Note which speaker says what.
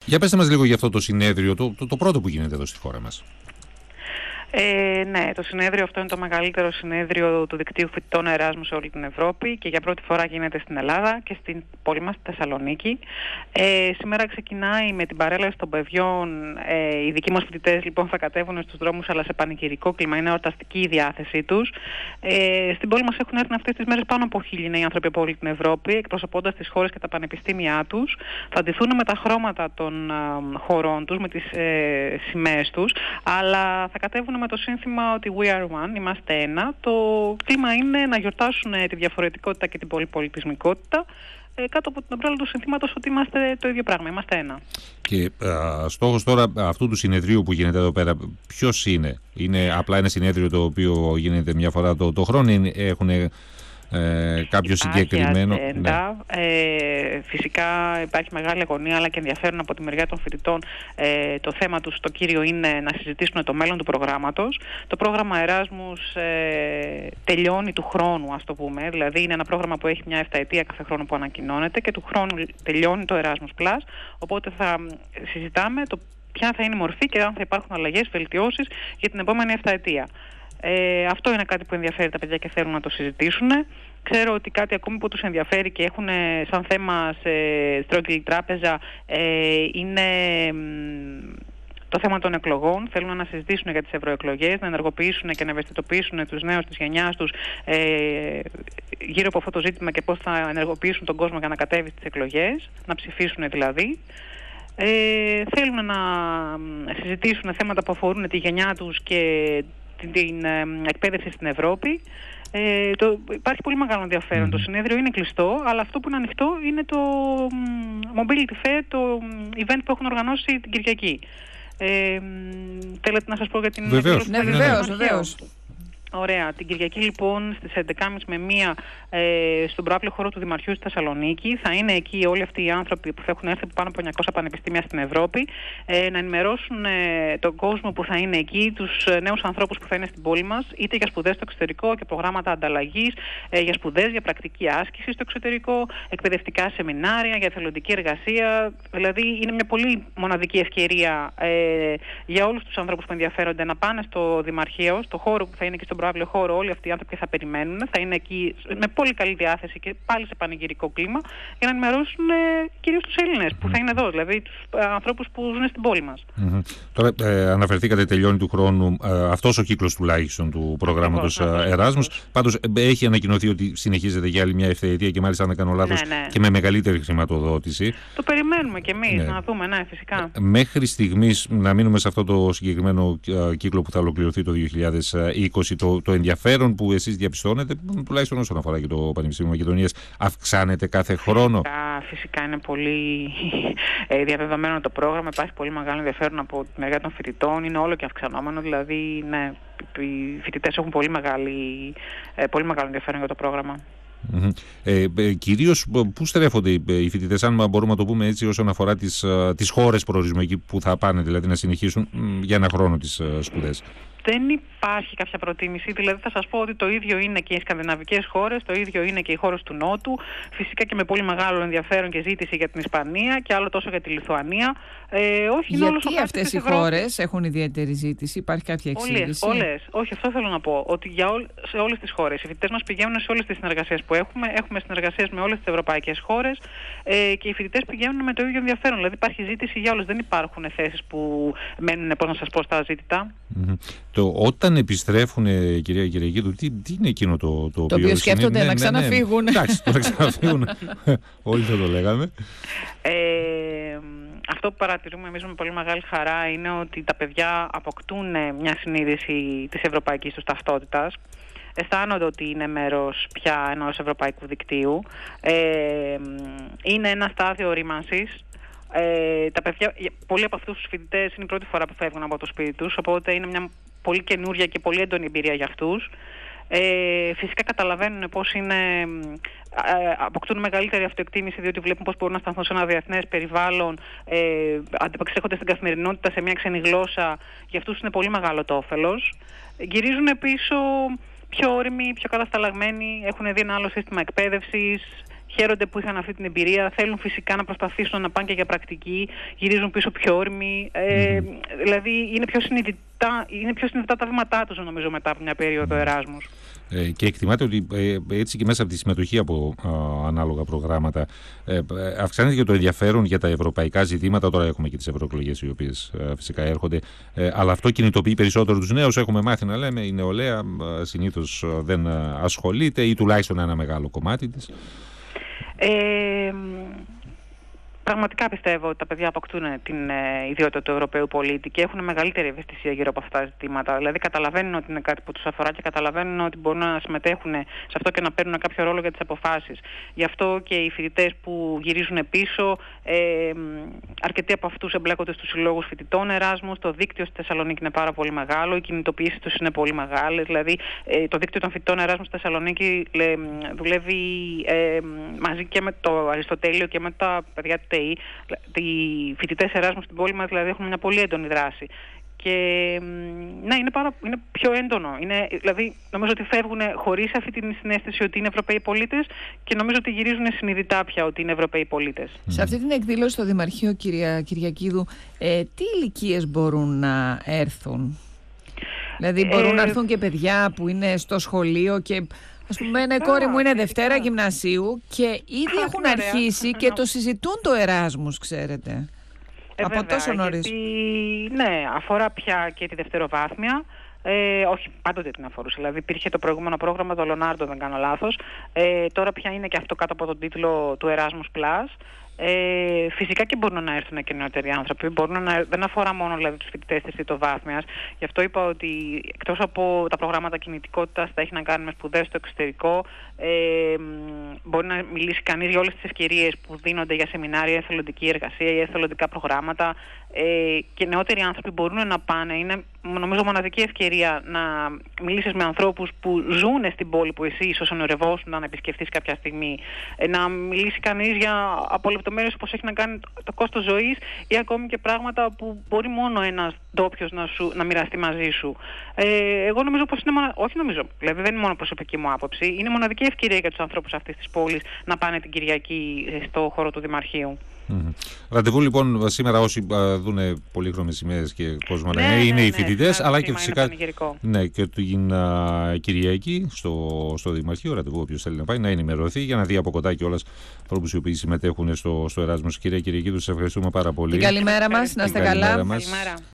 Speaker 1: Για πέστε μας λίγο για αυτό το συνέδριο, το πρώτο που γίνεται εδώ στη χώρα μας.
Speaker 2: Ναι, το συνέδριο αυτό είναι το μεγαλύτερο συνέδριο του δικτύου φοιτητών Εράσμου σε όλη την Ευρώπη και για πρώτη φορά γίνεται στην Ελλάδα και στην πόλη μας, στη Θεσσαλονίκη. Σήμερα ξεκινάει με την παρέλαση των παιδιών. Οι δικοί μας φοιτητές λοιπόν θα κατέβουν στους δρόμους, αλλά σε πανηγυρικό κλίμα. Είναι εορταστική η διάθεσή τους. Στην πόλη μας έχουν έρθει αυτές τις μέρες πάνω από 1.000 νέοι άνθρωποι από όλη την Ευρώπη, εκπροσωπώντας τις χώρες και τα πανεπιστήμια τους. Θα ντυθούν με τα χρώματα των χωρών τους, με τις σημαίες τους, αλλά θα κατέβουν με το σύνθημα ότι We are one, είμαστε ένα. Το κλίμα είναι να γιορτάσουν τη διαφορετικότητα και την πολυπολιτισμικότητα κάτω από την ομπρέλα του συνθήματος ότι είμαστε το ίδιο πράγμα, είμαστε ένα.
Speaker 1: Και στόχος τώρα αυτού του συνεδρίου που γίνεται εδώ πέρα, ποιος είναι? Είναι απλά ένα συνέδριο το οποίο γίνεται μια φορά το χρόνο, έχουν κάποιο συγκεκριμένο?
Speaker 2: Ατζέντα. Φυσικά υπάρχει μεγάλη αγωνία αλλά και ενδιαφέρον από τη μεριά των φοιτητών. Το θέμα τους, το κύριο, είναι να συζητήσουν το μέλλον του προγράμματος. Το πρόγραμμα Εράσμους τελειώνει του χρόνου, ας το πούμε. Δηλαδή είναι ένα πρόγραμμα που έχει μια 7ετία κάθε χρόνο που ανακοινώνεται και του χρόνου τελειώνει το Erasmus Plus. Οπότε θα συζητάμε ποια θα είναι η μορφή και αν θα υπάρχουν αλλαγές, βελτιώσεις για την επόμενη 7ετία. Αυτό είναι κάτι που ενδιαφέρει τα παιδιά και θέλουν να το συζητήσουν. Ξέρω ότι κάτι ακόμη που τους ενδιαφέρει και έχουν σαν θέμα σε στρογγυλή τράπεζα είναι το θέμα των εκλογών. Θέλουν να συζητήσουν για τις ευρωεκλογές, να ενεργοποιήσουν και να ευαισθητοποιήσουν τους νέους της γενιάς τους γύρω από αυτό το ζήτημα και πώς θα ενεργοποιήσουν τον κόσμο για να κατέβει στις εκλογές, να ψηφίσουν δηλαδή. Θέλουν να συζητήσουν θέματα που αφορούν τη γενιά τους και την εκπαίδευση στην Ευρώπη. Υπάρχει πολύ μεγάλο ενδιαφέρον. Το συνέδριο είναι κλειστό, αλλά αυτό που είναι ανοιχτό είναι το Mobility Fair, το event που έχουν οργανώσει την Κυριακή. Θέλετε να σας πω για την...
Speaker 3: Βεβαίως.
Speaker 2: Ωραία. Την Κυριακή λοιπόν στις 11.30 με 1 στον προάπλιο χώρο του Δημαρχείου στη Θεσσαλονίκη θα είναι εκεί όλοι αυτοί οι άνθρωποι που θα έχουν έρθει από πάνω από 900 πανεπιστήμια στην Ευρώπη να ενημερώσουν τον κόσμο που θα είναι εκεί, τους νέους ανθρώπους που θα είναι στην πόλη μας, είτε για σπουδές στο εξωτερικό και προγράμματα ανταλλαγής, για σπουδές, για πρακτική άσκηση στο εξωτερικό, εκπαιδευτικά σεμινάρια, για εθελοντική εργασία. Δηλαδή είναι μια πολύ μοναδική ευκαιρία για όλους τους ανθρώπους που ενδιαφέρονται να πάνε στο Δημαρχείο, στο χώρο που θα είναι και στον προαύλιο χώρο. Όλοι αυτοί οι άνθρωποι θα περιμένουν, θα είναι εκεί με πολύ καλή διάθεση και πάλι σε πανηγυρικό κλίμα για να ενημερώσουν κυρίως τους Έλληνες που θα είναι εδώ, δηλαδή τους ανθρώπους που ζουν στην πόλη μας.
Speaker 1: Τώρα αναφερθήκατε, τελειώνει του χρόνου αυτός ο κύκλος τουλάχιστον του προγράμματος Εράσμους. Πάντως έχει ανακοινωθεί ότι συνεχίζεται για άλλη μια ευθετία και μάλιστα, αν δεν κάνω λάθος, και με μεγαλύτερη χρηματοδότηση.
Speaker 2: Το περιμένουμε κι εμείς να δούμε, ναι, φυσικά.
Speaker 1: Μέχρι στιγμής, να μείνουμε σε αυτό το συγκεκριμένο κύκλο που θα ολοκληρωθεί το 2020, το ενδιαφέρον που εσείς διαπιστώνετε, τουλάχιστον όσον αφορά και το Πανεπιστήμιο Μακεδονίας, αυξάνεται κάθε χρόνο?
Speaker 2: Φυσικά είναι πολύ διαδεδομένο το πρόγραμμα. Υπάρχει πολύ μεγάλο ενδιαφέρον από τη μεριά των φοιτητών. Είναι όλο και αυξανόμενο. Δηλαδή, ναι, οι φοιτητές έχουν πολύ μεγάλο ενδιαφέρον για το πρόγραμμα.
Speaker 1: Κυρίως πού στρέφονται οι φοιτητές, αν μπορούμε να το πούμε έτσι, όσον αφορά τις χώρες προορισμού εκεί που θα πάνε, δηλαδή να συνεχίσουν για ένα χρόνο τις σπουδές?
Speaker 2: Δεν υπάρχει κάποια προτίμηση, δηλαδή θα σας πω ότι το ίδιο είναι και οι σκανδιναβικές χώρες, το ίδιο είναι και οι χώρες του Νότου, φυσικά και με πολύ μεγάλο ενδιαφέρον και ζήτηση για την Ισπανία και άλλο τόσο για τη Λιθουανία.
Speaker 3: Γιατί αυτές οι χώρες έχουν ιδιαίτερη ζήτηση, υπάρχει κάποια εξήγηση?
Speaker 2: Όλες. Όχι, αυτό θέλω να πω, ότι σε όλες τις χώρες. Οι φοιτητές μας πηγαίνουν σε όλες τις συνεργασίες που έχουμε. Έχουμε συνεργασίες με όλες τις ευρωπαϊκές χώρες και οι φοιτητές πηγαίνουν με το ίδιο ενδιαφέρον. Δηλαδή υπάρχει ζήτηση για όλες. Δεν υπάρχουν θέσεις που μένουν, πώς να σας πω, στα ζήτητα.
Speaker 1: Όταν επιστρέφουν, κυρία Κυριακίδου, τι είναι εκείνο το οποίο
Speaker 3: σκέφτονται να ξαναφύγουν?
Speaker 1: Εντάξει, να ξαναφύγουν. Όλοι θα το λέγαμε.
Speaker 2: Αυτό που παρατηρούμε εμείς με πολύ μεγάλη χαρά είναι ότι τα παιδιά αποκτούν μια συνείδηση της ευρωπαϊκής τους ταυτότητας. Αισθάνονται ότι είναι μέρος πια ενός ευρωπαϊκού δικτύου. Είναι ένα στάδιο ορίμανσης. Τα παιδιά, πολλοί από αυτούς τους φοιτητές είναι η πρώτη φορά που φεύγουν από το σπίτι τους, οπότε είναι μια πολύ καινούρια και πολύ έντονη εμπειρία για αυτούς. Φυσικά καταλαβαίνουν πώς είναι, αποκτούν μεγαλύτερη αυτοεκτίμηση, διότι βλέπουν πώς μπορούν να σταθούν σε ένα διεθνές περιβάλλον, αντιπεξέχονται στην καθημερινότητα σε μια ξένη γλώσσα. Για αυτούς είναι πολύ μεγάλο το όφελος. Γυρίζουν πίσω πιο όριμοι, πιο κατασταλαγμένοι, έχουν δει ένα άλλο σύστημα εκπαίδευσης. χαίρονται που είχαν αυτή την εμπειρία, θέλουν φυσικά να προσπαθήσουν να πάνε και για πρακτική, γυρίζουν πίσω πιο όρμοι, δηλαδή είναι πιο συνειδητά τα βήματά τους, νομίζω, μετά από μια περίοδο Εράσμους.
Speaker 1: Και εκτιμάται ότι έτσι και μέσα από τη συμμετοχή από ανάλογα προγράμματα αυξάνεται και το ενδιαφέρον για τα ευρωπαϊκά ζητήματα. Τώρα έχουμε και τις ευρωεκλογές, οι οποίες φυσικά έρχονται, αλλά αυτό κινητοποιεί περισσότερο τους νέους. Έχουμε μάθει να λέμε, η νεολαία συνήθως δεν ασχολείται, ή τουλάχιστον ένα μεγάλο κομμάτι της.
Speaker 2: Πραγματικά πιστεύω ότι τα παιδιά αποκτούν την ιδιότητα του Ευρωπαίου πολίτη και έχουν μεγαλύτερη ευαισθησία γύρω από αυτά τα ζητήματα. Δηλαδή, καταλαβαίνουν ότι είναι κάτι που τους αφορά και καταλαβαίνουν ότι μπορούν να συμμετέχουν σε αυτό και να παίρνουν κάποιο ρόλο για τις αποφάσεις. Γι' αυτό και οι φοιτητές που γυρίζουν πίσω, αρκετοί από αυτούς εμπλέκονται στους συλλόγους φοιτητών Εράσμους. Το δίκτυο στη Θεσσαλονίκη είναι πάρα πολύ μεγάλο, οι κινητοποιήσεις τους είναι πολύ μεγάλες. Δηλαδή, το δίκτυο των φοιτητών Εράσμους στη Θεσσαλονίκη δουλεύει μαζί και με το Αριστοτέλειο και με τα παιδιά του ΤΕΙ. Οι φοιτητές Εράσμου στην πόλη μας δηλαδή έχουν μια πολύ έντονη δράση. Και ναι, είναι πιο έντονο. Δηλαδή, νομίζω ότι φεύγουν χωρίς αυτή την συναίσθηση ότι είναι Ευρωπαίοι πολίτες και νομίζω ότι γυρίζουν συνειδητά πια ότι είναι Ευρωπαίοι πολίτες.
Speaker 3: Σε αυτή την εκδήλωση στο Δημαρχείο, κυρία Κυριακίδου, τι ηλικίες μπορούν να έρθουν? Δηλαδή, μπορούν να έρθουν και παιδιά που είναι στο σχολείο και... Ας πούμε, η κόρη μου είναι Δευτέρα γυμνασίου και ήδη έχουν αρχίσει και το συζητούν το Εράσμους, ξέρετε. Από τόσο νωρίς.
Speaker 2: Ναι, αφορά πια και τη δευτεροβάθμια. Όχι, πάντοτε την αφορούσε. Δηλαδή, υπήρχε το προηγούμενο πρόγραμμα, το Λεωνάρντο, δεν κάνω λάθος. Τώρα πια είναι και αυτό κάτω από τον τίτλο του Erasmus Plus. Φυσικά και μπορούν να έρθουν και νεότεροι άνθρωποι. Δεν αφορά μόνο δηλαδή, τους φοιτητές της τριτοβάθμιας. Γι' αυτό είπα ότι εκτός από τα προγράμματα κινητικότητας θα έχει να κάνει με σπουδές στο εξωτερικό. Μπορεί να μιλήσει κανείς για όλες τις ευκαιρίες που δίνονται για σεμινάρια, εθελοντική εργασία ή εθελοντικά προγράμματα. Και νεότεροι άνθρωποι μπορούν να πάνε. Είναι νομίζω μοναδική ευκαιρία να μιλήσεις με ανθρώπους που ζουν στην πόλη που εσύ ίσως ονειρευόσουν να επισκεφθείς κάποια στιγμή. Να μιλήσει κανείς από λεπτομέρειες όπως έχει να κάνει το κόστος ζωής ή ακόμη και πράγματα που μπορεί μόνο ένας ντόπιος να μοιραστεί μαζί σου. Εγώ νομίζω πως είναι όχι νομίζω, δηλαδή δεν είναι μόνο προσωπική μου άποψη, είναι μοναδική ευκαιρία για τους ανθρώπους αυτής της πόλης να πάνε την Κυριακή στο χώρο του Δημαρχείου.
Speaker 1: Ραντεβού λοιπόν σήμερα όσοι δουν πολύχρωμες σημαίες και κόσμο είναι οι φοιτητές, αλλά και φυσικά και την Κυριακή στο Δημαρχείο. Ραντεβού όποιος θέλει να πάει να ενημερωθεί για να δει από κοντά και όλες ανθρώπους οι οποίοι συμμετέχουν στο Εράσμους. Κυρία Κυριακίδου, σας ευχαριστούμε πάρα πολύ.
Speaker 3: Την καλημέρα μας, να είστε καλά.